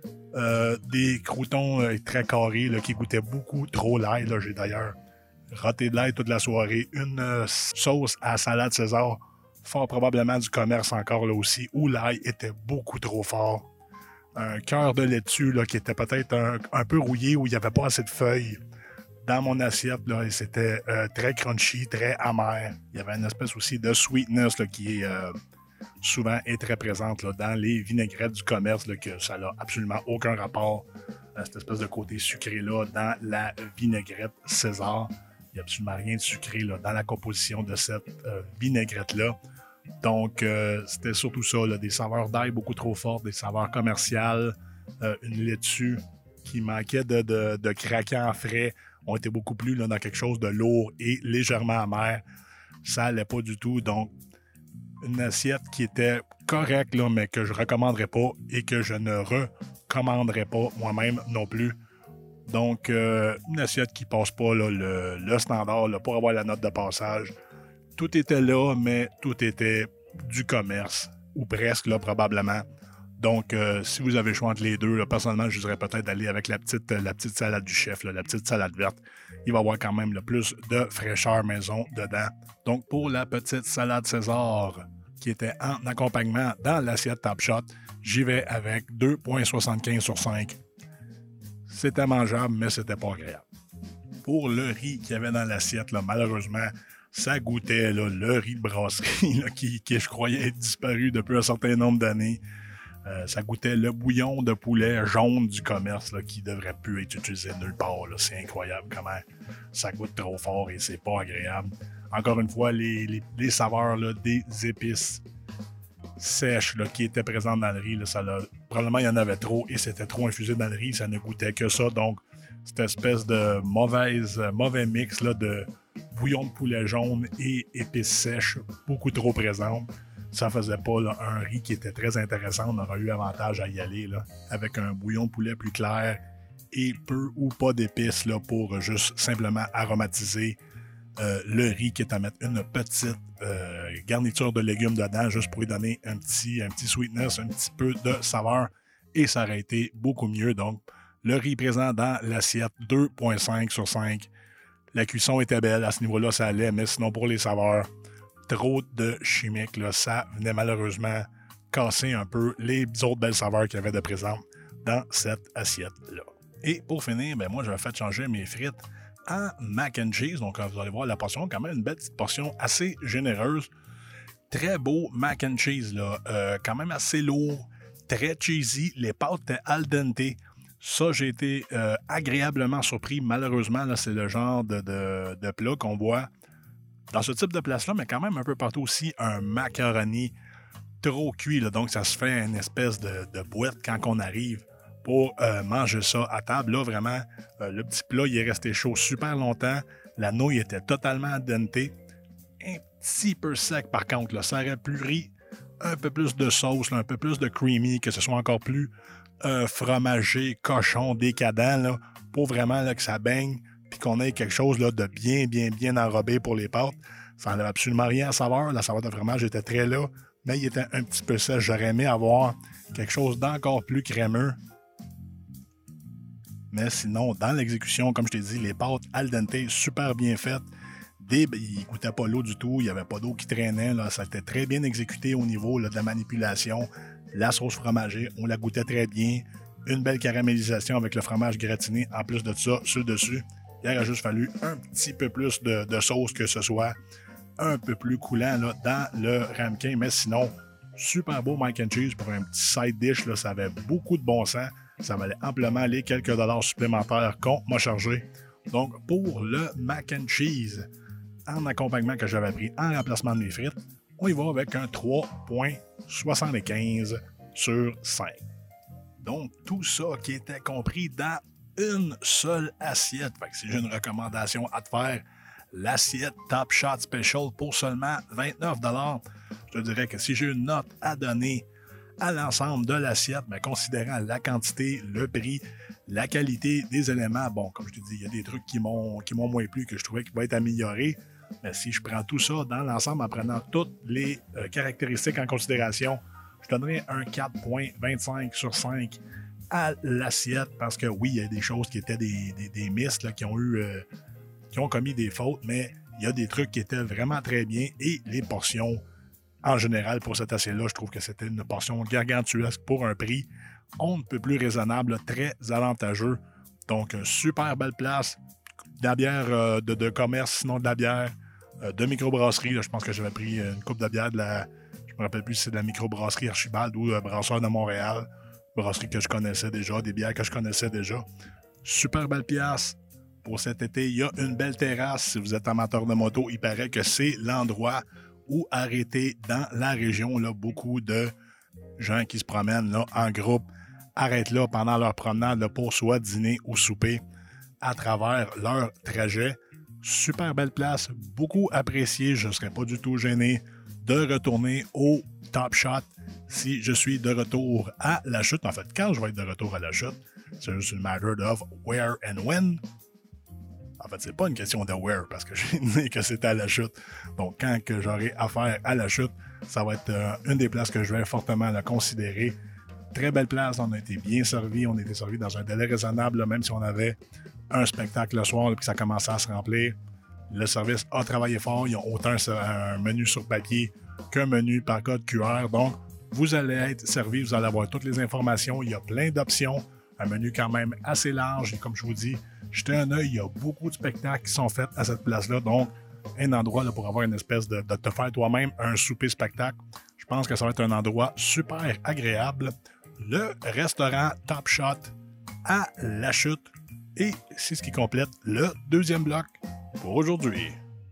Des croûtons très carrés là, qui goûtaient beaucoup trop l'ail. Là. J'ai d'ailleurs raté de l'ail toute la soirée. Une sauce à salade César, fort probablement du commerce encore là aussi, où l'ail était beaucoup trop fort. Un cœur de laitue là, qui était peut-être un peu rouillé, où il n'y avait pas assez de feuilles. dans mon assiette, là, et c'était très crunchy, très amer. Il y avait une espèce aussi de sweetness là, qui est souvent est très présente là, dans les vinaigrettes du commerce, là, que ça n'a absolument aucun rapport à cette espèce de côté sucré-là dans la vinaigrette César. Il n'y a absolument rien de sucré là, dans la composition de cette vinaigrette-là. Donc, c'était surtout ça, là, des saveurs d'ail beaucoup trop fortes, des saveurs commerciales, une laitue qui manquait de craquant frais. On était beaucoup plus là, dans quelque chose de lourd et légèrement amer. Ça n'allait pas du tout. Donc, une assiette qui était correcte, là, mais que je ne recommanderais pas et que je ne recommanderais pas moi-même non plus. Donc, une assiette qui ne passe pas là, le standard là, pour avoir la note de passage. Tout était là, mais tout était du commerce, ou presque, là, probablement. Donc, si vous avez le choix entre les deux, là, personnellement, je dirais peut-être d'aller avec la petite salade du chef, là, la petite salade verte. Il va y avoir quand même le plus de fraîcheur maison dedans. Donc, pour la petite salade César, qui était en accompagnement dans l'assiette Top Shot, j'y vais avec 2,75 sur 5. C'était mangeable, mais c'était pas agréable. Pour le riz qu'il y avait dans l'assiette, là, malheureusement, ça goûtait là, le riz de brasserie là, qui, je croyais, être disparu depuis un certain nombre d'années. Ça goûtait le bouillon de poulet jaune du commerce là, qui devrait plus être utilisé nulle part. Là. C'est incroyable comment ça goûte trop fort et c'est pas agréable. Encore une fois, les saveurs là, des épices sèches là, qui étaient présentes dans le riz, là, probablement il y en avait trop et c'était trop infusé dans le riz, ça ne goûtait que ça. Donc, cette espèce de mauvais mix là, de bouillon de poulet jaune et épices sèches, beaucoup trop présentes. Ça faisait pas là, un riz qui était très intéressant. On aurait eu avantage à y aller là, avec un bouillon de poulet plus clair et peu ou pas d'épices là, pour juste simplement aromatiser le riz, qui est à mettre une petite garniture de légumes dedans, juste pour lui donner un petit sweetness, un petit peu de saveur. Et ça aurait été beaucoup mieux. Donc, le riz présent dans l'assiette, 2,5 sur 5. La cuisson était belle. À ce niveau-là, ça allait. Mais sinon, pour les saveurs, trop de chimiques, là, ça venait malheureusement casser un peu les autres belles saveurs qu'il y avait de présentes dans cette assiette-là. Et pour finir, ben moi, j'avais fait changer mes frites en mac and cheese. Donc, vous allez voir la portion, quand même une belle petite portion assez généreuse. Très beau mac and cheese, là. Quand même assez lourd, très cheesy. Les pâtes étaient al dente. Ça, j'ai été agréablement surpris. Malheureusement, là, c'est le genre de plat qu'on voit dans ce type de place-là, mais quand même un peu partout aussi, un macaroni trop cuit. Là, donc, ça se fait une espèce de boîte quand on arrive pour manger ça à table. Là, vraiment, le petit plat, il est resté chaud super longtemps. La nouille était totalement al dente. Un petit peu sec, par contre. Là, ça aurait pu un peu plus de sauce, là, un peu plus de creamy, que ce soit encore plus fromagé, cochon, décadent, là, pour vraiment là, que ça baigne puis qu'on ait quelque chose là, de bien enrobé pour les pâtes. Ça n'enlève absolument rien à saveur. La saveur de fromage était très là, mais il était un petit peu sèche. J'aurais aimé avoir quelque chose d'encore plus crémeux. Mais sinon, dans l'exécution, comme je t'ai dit, les pâtes al dente, super bien faites. Il ne goûtait pas l'eau du tout, il n'y avait pas d'eau qui traînait. Là. Ça a été très bien exécuté au niveau là, de la manipulation. La sauce fromagée, on la goûtait très bien. Une belle caramélisation avec le fromage gratiné. En plus de ça, sur le dessus, il aurait juste fallu un petit peu plus de sauce, que ce soit un peu plus coulant là, dans le ramequin. Mais sinon, super beau mac and cheese pour un petit side dish. Là, ça avait beaucoup de bon sens. Ça valait amplement les quelques dollars supplémentaires qu'on m'a chargé. Donc, pour le mac and cheese, en accompagnement que j'avais pris en remplacement de mes frites, on y va avec un 3,75 sur 5. Donc, tout ça qui était compris dans une seule assiette. Fait que si j'ai une recommandation à te faire, l'assiette Top Shot Special pour seulement 29 $, je te dirais que si j'ai une note à donner à l'ensemble de l'assiette, mais considérant la quantité, le prix, la qualité des éléments, bon, comme je te dis, il y a des trucs qui m'ont moins plu, que je trouvais qu'ils pouvaient être améliorés. Mais si je prends tout ça dans l'ensemble, en prenant toutes les caractéristiques en considération, je donnerais un 4,25 sur 5 à l'assiette, parce que oui, il y a des choses qui étaient des misses là, qui ont commis des fautes, mais il y a des trucs qui étaient vraiment très bien, et les portions, en général, pour cette assiette-là, je trouve que c'était une portion gargantuesque pour un prix on ne peut plus raisonnable, très avantageux. Donc, super belle place, de la bière de commerce, sinon de la bière de microbrasserie. Là, je pense que j'avais pris une coupe de bière je me rappelle plus si c'est de la microbrasserie Archibald ou Brasseur de Montréal. Brasserie que je connaissais déjà, des bières que je connaissais déjà. Super belle pièce pour cet été. Il y a une belle terrasse. Si vous êtes amateur de moto, il paraît que c'est l'endroit où arrêter dans la région. Là, beaucoup de gens qui se promènent là, en groupe arrêtent là pendant leur promenade là, pour soit dîner ou souper à travers leur trajet. Super belle place, beaucoup appréciée. Je ne serais pas du tout gêné de retourner au Top Shot si je suis de retour à la chute. En fait, quand je vais être de retour à la chute, c'est juste une matter of where and when. En fait, c'est pas une question de where, parce que j'ai dit que c'était à la chute. Donc, quand que j'aurai affaire à la chute, ça va être une des places que je vais fortement la considérer. Très belle place, on a été bien servis, on a été servis dans un délai raisonnable, là, même si on avait un spectacle le soir et que ça commençait à se remplir. Le service a travaillé fort, ils ont autant un menu sur papier qu'un menu par code QR. Donc, vous allez être servi, vous allez avoir toutes les informations, il y a plein d'options, un menu quand même assez large et comme je vous dis, jetez un œil, il y a beaucoup de spectacles qui sont faits à cette place-là, donc un endroit là, pour avoir une espèce de te faire toi-même un souper-spectacle. Je pense que ça va être un endroit super agréable. Le restaurant Top Shot à La Chute. Et c'est ce qui complète le deuxième bloc pour aujourd'hui.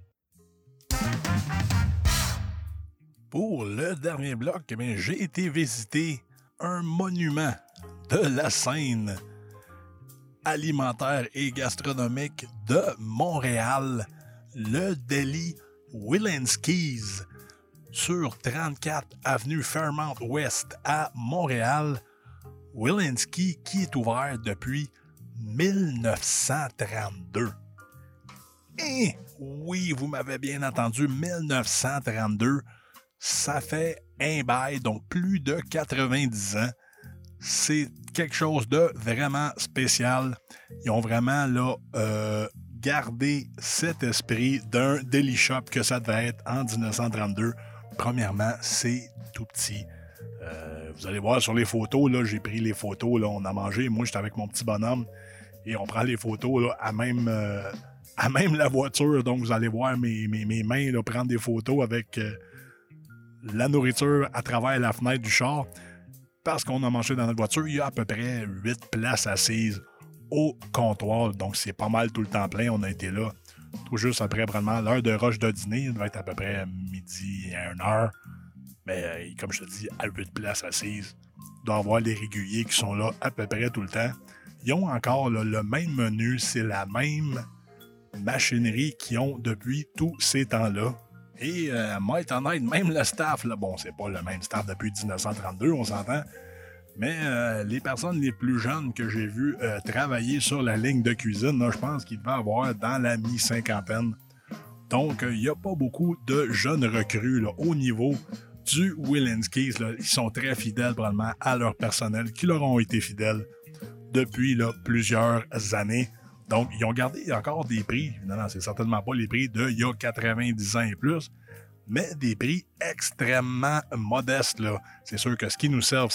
Pour le dernier bloc, j'ai été visiter un monument de la scène alimentaire et gastronomique de Montréal, le Deli Willinski's, sur 34 avenue Fairmount West à Montréal. Willinski qui est ouvert depuis 1932. Et oui, vous m'avez bien entendu, 1932, ça fait un bail, donc plus de 90 ans. C'est quelque chose de vraiment spécial. Ils ont vraiment là gardé cet esprit d'un deli shop que ça devait être en 1932. Premièrement, c'est tout petit. Vous allez voir sur les photos, là, j'ai pris les photos, là, on a mangé. Moi, j'étais avec mon petit bonhomme et on prend les photos là, à même la voiture. Donc, vous allez voir mes mains là, prendre des photos avec la nourriture à travers la fenêtre du char. Parce qu'on a mangé dans notre voiture, il y a à peu près 8 places assises au comptoir. Donc, c'est pas mal tout le temps plein. On a été là tout juste après vraiment l'heure de rush de dîner. Il devait être à peu près midi et 1h. Mais comme je te dis, à 8 places assises, il doit y avoir les réguliers qui sont là à peu près tout le temps. Ils ont encore là, le même menu, c'est la même machinerie qu'ils ont depuis tous ces temps-là. Et moi, étant honnête, même le staff, là, bon, c'est pas le même staff depuis 1932, on s'entend, mais les personnes les plus jeunes que j'ai vues travailler sur la ligne de cuisine, là, je pense qu'ils devaient avoir dans la mi-cinquantaine. Donc, il n'y a pas beaucoup de jeunes recrues là, au niveau du Willinski's. Là. Ils sont très fidèles probablement à leur personnel, qui leur ont été fidèles depuis là, plusieurs années. Donc, ils ont gardé encore des prix. Évidemment, c'est certainement pas les prix d'il y a 90 ans et plus, mais des prix extrêmement modestes. Là. C'est sûr que ce qu'ils nous servent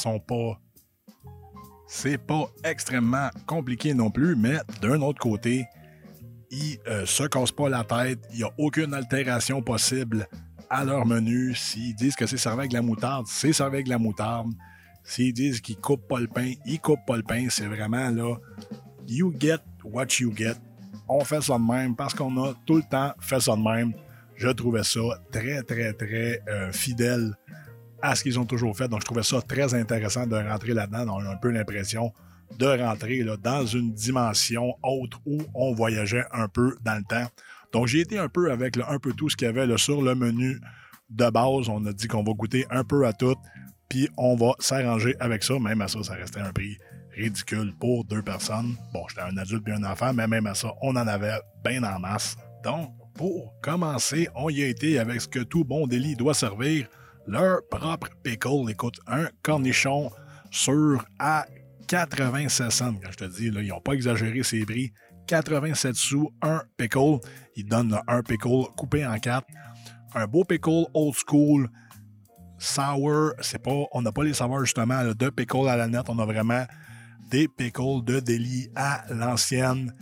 c'est pas extrêmement compliqué non plus, mais d'un autre côté, ils se cassent pas la tête. Il n'y a aucune altération possible à leur menu. S'ils disent que c'est servi avec de la moutarde, c'est servi avec de la moutarde. S'ils disent qu'ils coupent pas le pain, ils coupent pas le pain. C'est vraiment là, you get what you get. On fait ça de même parce qu'on a tout le temps fait ça de même. Je trouvais ça très, très, très fidèle à ce qu'ils ont toujours fait. Donc, je trouvais ça très intéressant de rentrer là-dedans. On a un peu l'impression de rentrer là, dans une dimension autre où on voyageait un peu dans le temps. Donc, j'ai été un peu avec un peu tout ce qu'il y avait là, sur le menu de base. On a dit qu'on va goûter un peu à tout, puis on va s'arranger avec ça. Même à ça, ça restait un prix ridicule pour 2 personnes. Bon, j'étais un adulte et un enfant, mais même à ça, on en avait bien en masse. Donc, pour commencer, on y a été avec ce que tout bon deli doit servir, leur propre pickle. Écoute, un cornichon sur à 87 cents. Quand je te dis, là, ils n'ont pas exagéré ces prix. 87 sous, un pickle. Ils donnent là, un pickle coupé en 4. Un beau pickle old school. Sour, on n'a pas les saveurs justement là, de pickle à la nette. On a vraiment des pickles de deli à l'ancienne.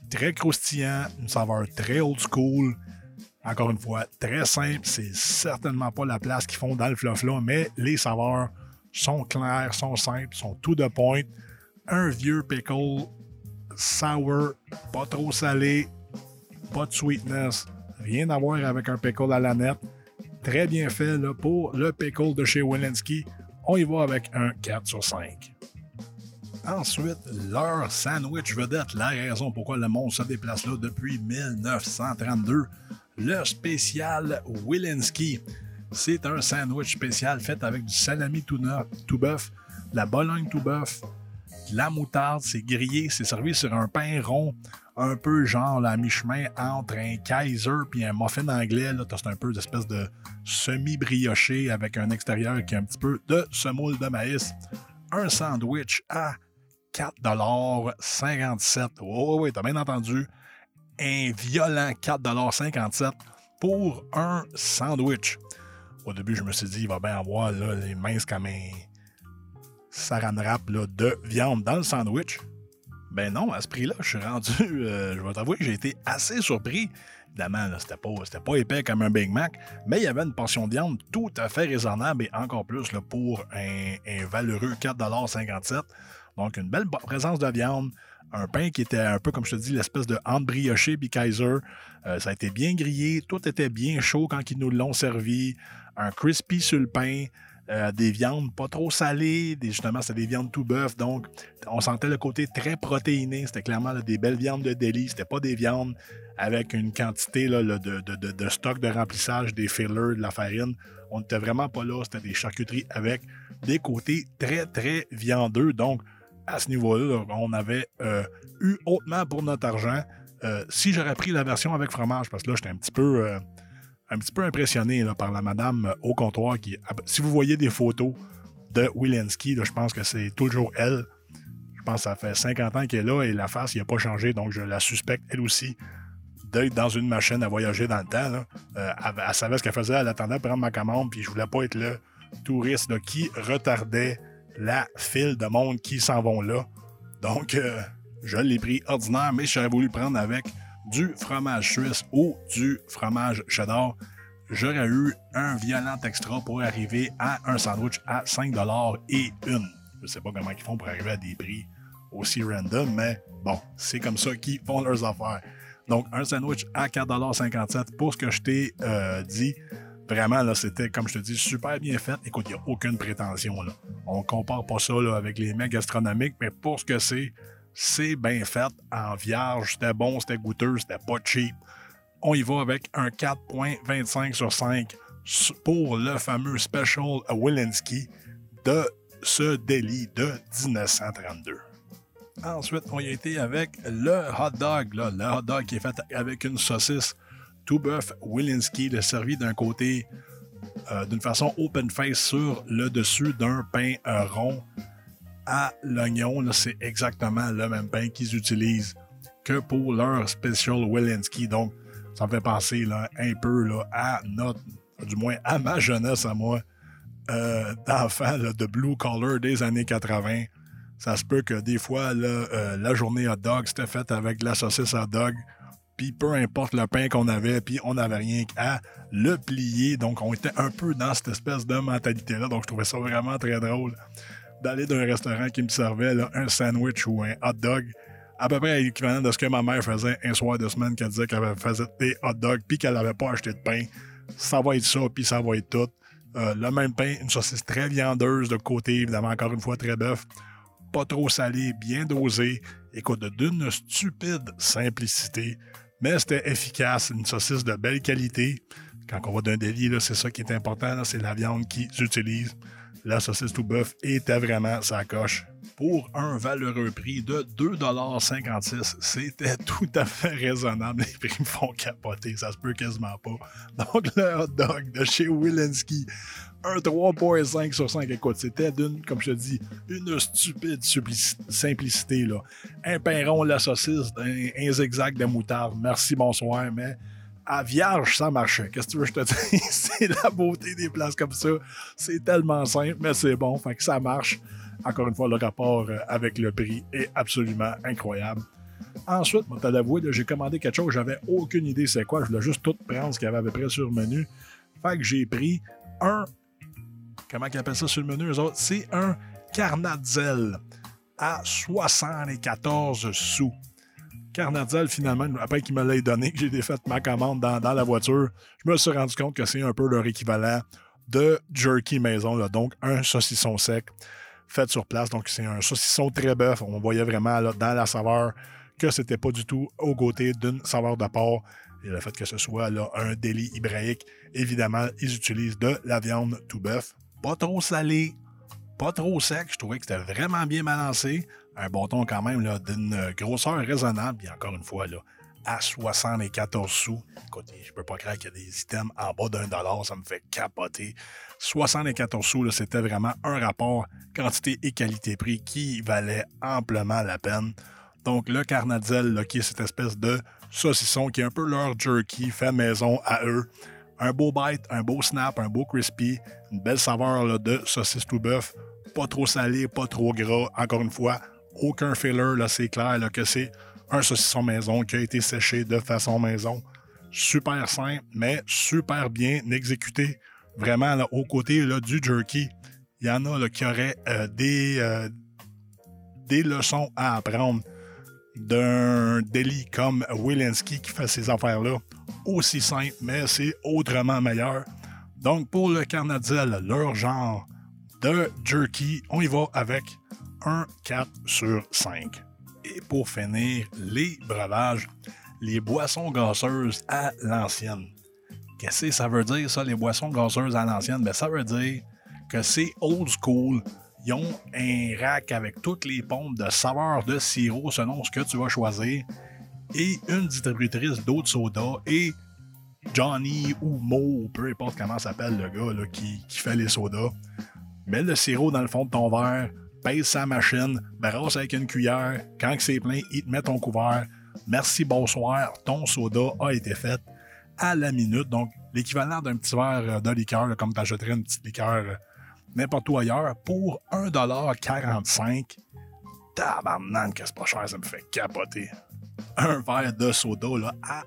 très croustillant, une saveur très old school. Encore une fois, très simple. C'est certainement pas la place qu'ils font dans le flofla, mais les saveurs sont claires, sont simples, sont tout de point. Un vieux pickle sour, pas trop salé, pas de sweetness, rien à voir avec un pickle à la nette. Très bien fait là, pour le pickle de chez Wilinski. On y va avec un 4 sur 5. Ensuite, leur sandwich vedette, la raison pourquoi le monde se déplace là depuis 1932, le spécial Wilinski. C'est un sandwich spécial fait avec du salami tout bœuf, de la bologne tout bœuf, de la moutarde, c'est grillé, c'est servi sur un pain rond, un peu genre à mi-chemin entre un Kaiser puis un muffin anglais. Là, c'est un peu d'espèce de semi-brioché avec un extérieur qui a un petit peu de semoule de maïs. Un sandwich à 4,57 $. Oui, t'as bien entendu. Un violent 4,57 $ pour un sandwich. Au début, je me suis dit, il va bien avoir là, les minces comme un saran wrap là, de viande dans le sandwich. Ben non, à ce prix-là, je suis rendu... je vais t'avouer que j'ai été assez surpris. Évidemment, là, c'était pas épais comme un Big Mac, mais il y avait une portion de viande tout à fait raisonnable et encore plus là, pour un valeureux 4,57 $. Donc, une belle présence de viande, un pain qui était un peu, comme je te dis, l'espèce de entre brioché puis Kaiser. Ça a été bien grillé, tout était bien chaud quand ils nous l'ont servi. Un crispy sur le pain, des viandes pas trop salées, justement, c'était des viandes tout bœuf. Donc, on sentait le côté très protéiné. C'était clairement là, des belles viandes de délit. C'était pas des viandes avec une quantité là, de stock de remplissage, des fillers, de la farine. On n'était vraiment pas là. C'était des charcuteries avec des côtés très, très viandeux. Donc, à ce niveau-là, on avait eu hautement pour notre argent. Si j'aurais pris la version avec fromage, parce que là, j'étais un petit peu impressionné là, par la madame au comptoir. Si vous voyez des photos de Wilinski, là, je pense que c'est toujours elle. Je pense que ça fait 50 ans qu'elle est là et la face, il n'a pas changé. Donc, je la suspecte, elle aussi, d'être dans une machine à voyager dans le temps. Là. Elle savait ce qu'elle faisait. Elle attendait à prendre ma commande. Puis, je voulais pas être le touriste là, qui retardait la file de monde qui s'en vont là. Donc, je l'ai pris ordinaire, mais j'aurais voulu le prendre avec du fromage suisse ou du fromage cheddar. J'aurais eu un violent extra pour arriver à un sandwich à 5 $ et une. Je sais pas comment ils font pour arriver à des prix aussi random, mais bon, c'est comme ça qu'ils font leurs affaires. Donc, un sandwich à 4,57 $ pour ce que je t'ai dit. Vraiment, là, c'était, comme je te dis, super bien fait. Écoute, il n'y a aucune prétention. Là. On compare pas ça là, avec les mecs gastronomiques, mais pour ce que c'est bien fait. En vierge, c'était bon, c'était goûteux, c'était pas cheap. On y va avec un 4,25 sur 5 pour le fameux Special Wilinski de ce délit de 1932. Ensuite, on y a été avec le hot dog. Là, le hot dog qui est fait avec une saucisse tout bœuf Wilinski, le servi d'un côté d'une façon open face sur le dessus d'un pain rond à l'oignon. Là, c'est exactement le même pain qu'ils utilisent que pour leur Special Wilinski. Donc, ça me fait penser là, un peu là, à du moins à ma jeunesse à moi, d'enfant là, de blue collar des années 80. Ça se peut que des fois, là, la journée hot dog, c'était faite avec de la saucisse hot dog. Puis peu importe le pain qu'on avait, puis on n'avait rien qu'à le plier. Donc, on était un peu dans cette espèce de mentalité-là. Donc, je trouvais ça vraiment très drôle d'aller dans un restaurant qui me servait là, un sandwich ou un hot dog, à peu près l'équivalent de ce que ma mère faisait un soir de semaine, qu'elle disait qu'elle faisait des hot dogs, puis qu'elle n'avait pas acheté de pain. Ça va être ça, puis ça va être tout. Le même pain, une saucisse très viandeuse de côté, évidemment, encore une fois, très bœuf. Pas trop salé, bien dosé. Écoute, d'une stupide simplicité. Mais c'était efficace, une saucisse de belle qualité. Quand on va d'un délit, là, c'est ça qui est important, là, c'est la viande qu'ils utilisent. La saucisse tout bœuf était vraiment sa coche. Pour un valeureux prix de 2,56 $, c'était tout à fait raisonnable. Les prix me font capoter, ça se peut quasiment pas. Donc, le hot dog de chez Wilinski, un 3,5 sur 5. Écoute, c'était comme je te dis, une stupide simplicité. Là. Un pain rond, la saucisse, un zigzag de moutarde. Merci, bonsoir, mais à vierge, ça marchait. Qu'est-ce que tu veux que je te dise? C'est la beauté des places comme ça. C'est tellement simple, mais c'est bon. Fait que ça marche. Encore une fois, le rapport avec le prix est absolument incroyable. Ensuite, je vais te l'avouer, j'ai commandé quelque chose, j'avais aucune idée c'est quoi. Je voulais juste tout prendre ce qu'il y avait à peu près sur le menu. Fait que j'ai pris un... Comment ils appellent ça sur le menu, eux autres? C'est un Carnatzel à 74 sous. Carnatzel, finalement, après qu'il me l'ait donné, que j'ai défait ma commande dans la voiture, je me suis rendu compte que c'est un peu leur équivalent de jerky maison, là, donc un saucisson sec fait sur place. Donc, c'est un saucisson très bœuf. On voyait vraiment là, dans la saveur que c'était pas du tout au côté d'une saveur de porc. Et le fait que ce soit là, un délit hébraïque, évidemment, ils utilisent de la viande tout bœuf. Pas trop salé, pas trop sec. Je trouvais que c'était vraiment bien balancé. Un bâton quand même là, d'une grosseur raisonnable. Et encore une fois, là, à 74 sous. Écoutez, je peux pas croire qu'il y a des items en bas d'$1, ça me fait capoter. 74 sous, là, c'était vraiment un rapport quantité et qualité-prix qui valait amplement la peine. Donc, le Carnatzel, là, qui est cette espèce de saucisson qui est un peu leur jerky fait maison à eux. Un beau bite, un beau snap, un beau crispy, une belle saveur là, de saucisse tout bœuf. Pas trop salé, pas trop gras. Encore une fois, aucun filler, là, c'est clair là, que c'est un saucisson maison qui a été séché de façon maison. Super simple, mais super bien exécuté. Vraiment, là, aux côtés là, du jerky, il y en a là, qui auraient des leçons à apprendre d'un délit comme Wilinski qui fait ces affaires-là. Aussi simple, mais c'est autrement meilleur. Donc, pour le Carnatzel, leur genre de jerky, on y va avec un 4 sur 5. Et pour finir, les breuvages, les boissons gasseuses à l'ancienne. Qu'est-ce que ça veut dire, ça, les boissons gasseuses à l'ancienne? Ben, ça veut dire que c'est old school. Ils ont un rack avec toutes les pompes de saveurs de sirop selon ce que tu vas choisir et une distributrice d'eau de soda et Johnny ou Mo, peu importe comment s'appelle le gars là, qui fait les sodas. Mets le sirop dans le fond de ton verre, pèse sa machine, brasse avec une cuillère. Quand c'est plein, il te met ton couvert. Merci, bonsoir, ton soda a été fait à la minute. Donc, l'équivalent d'un petit verre de liqueur, là, comme tu achèterais une petite liqueur n'importe où ailleurs, pour 1,45$. Tabarnak, que c'est pas cher, ça me fait capoter. Un verre de soda là, à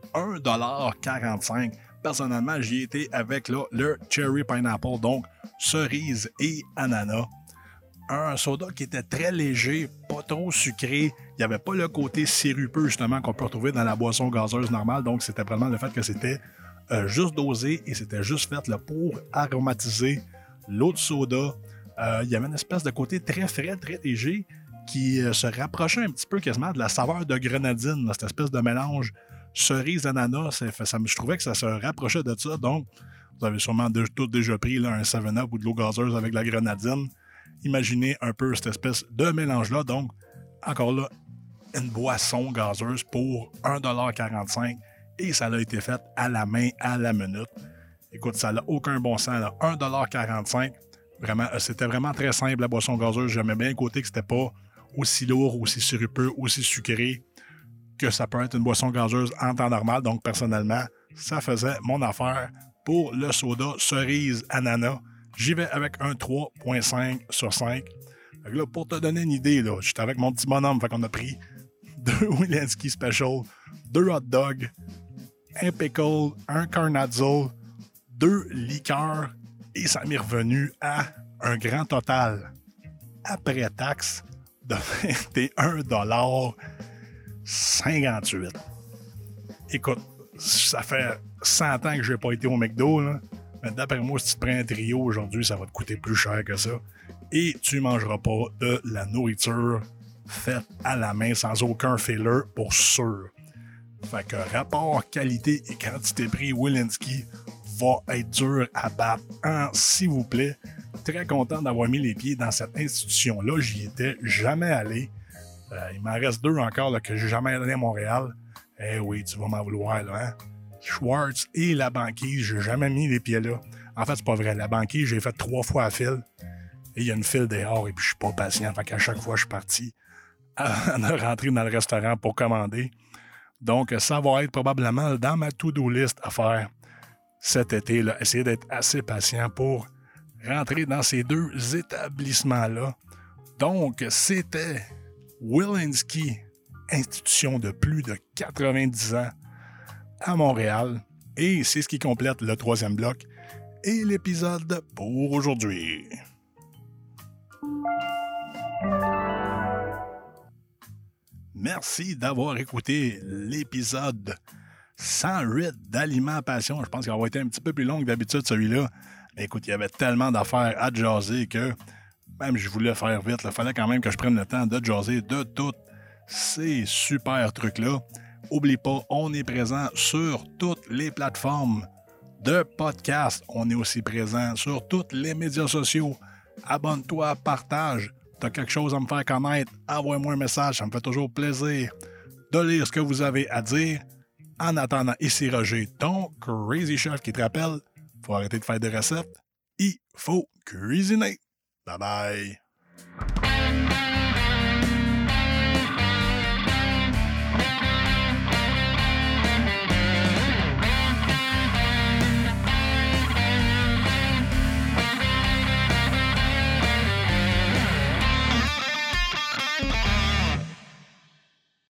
1,45$. Personnellement, j'y étais avec là, le Cherry Pineapple, donc cerise et ananas. Un soda qui était très léger, pas trop sucré. Il n'y avait pas le côté sirupeux, justement, qu'on peut retrouver dans la boisson gazeuse normale. Donc, c'était vraiment le fait que c'était juste dosé et c'était juste fait là, pour aromatiser l'eau de soda. Il y avait une espèce de côté très frais, très léger qui se rapprochait un petit peu quasiment de la saveur de grenadine, là, cette espèce de mélange cerise-ananas. Je trouvais que ça se rapprochait de ça. Donc, vous avez sûrement tous déjà pris là, un 7-Up ou de l'eau gazeuse avec de la grenadine. Imaginez un peu cette espèce de mélange-là. Donc, encore là, une boisson gazeuse pour 1,45$ et ça a été fait à la main, à la minute. Écoute, ça n'a aucun bon sens. Là. 1,45$. Vraiment, c'était vraiment très simple, la boisson gazeuse. J'aimais bien le côté que c'était pas aussi lourd, aussi sirupeux, aussi sucré que ça peut être une boisson gazeuse en temps normal. Donc, personnellement, ça faisait mon affaire pour le soda cerise ananas. J'y vais avec un 3,5 sur 5. Fait que là, pour te donner une idée, là, j'étais avec mon petit bonhomme. Fait qu'on a pris 2 Wilinski Special, 2 hot dogs, un pickle, un Carnatzel, 2 liqueurs et ça m'est revenu à un grand total après taxe de 21,58$. Écoute, ça fait 100 ans que je n'ai pas été au McDo, là. Mais d'après moi, si tu te prends un trio aujourd'hui, ça va te coûter plus cher que ça. Et tu ne mangeras pas de la nourriture faite à la main sans aucun filler pour sûr. Fait que rapport qualité et quantité-prix Wilinski va être dur à battre. S'il vous plaît, très content d'avoir mis les pieds dans cette institution-là. J'y étais jamais allé. Il m'en reste 2 encore là, que j'ai jamais allé à Montréal. Eh oui, tu vas m'en vouloir, là, hein? Schwartz et la banquise, j'ai jamais mis les pieds là. En fait, c'est pas vrai. La banquise, j'ai fait 3 fois à file. Et il y a une file dehors et puis je suis pas patient. Fait qu'à chaque fois, je suis parti à rentrer dans le restaurant pour commander. Donc, ça va être probablement dans ma to-do list à faire cet été. Là, essayer d'être assez patient pour rentrer dans ces 2 établissements-là. Donc, c'était Wilinski institution de plus de 90 ans à Montréal. Et c'est ce qui complète le 3e bloc et l'épisode pour aujourd'hui. Merci d'avoir écouté l'épisode 108 d'Aliments à Passion. Je pense qu'il va être un petit peu plus long que d'habitude, celui-là. Mais écoute, il y avait tellement d'affaires à jaser que même je voulais faire vite. Il fallait quand même que je prenne le temps de jaser de tous ces super trucs-là. Oublie pas, on est présent sur toutes les plateformes de podcast. On est aussi présent sur tous les médias sociaux. Abonne-toi, partage. T'as quelque chose à me faire connaître, envoie-moi un message. Ça me fait toujours plaisir de lire ce que vous avez à dire. En attendant, ici Roger, ton Crazy Chef qui te rappelle, faut arrêter de faire des recettes. Il faut cuisiner. Bye bye.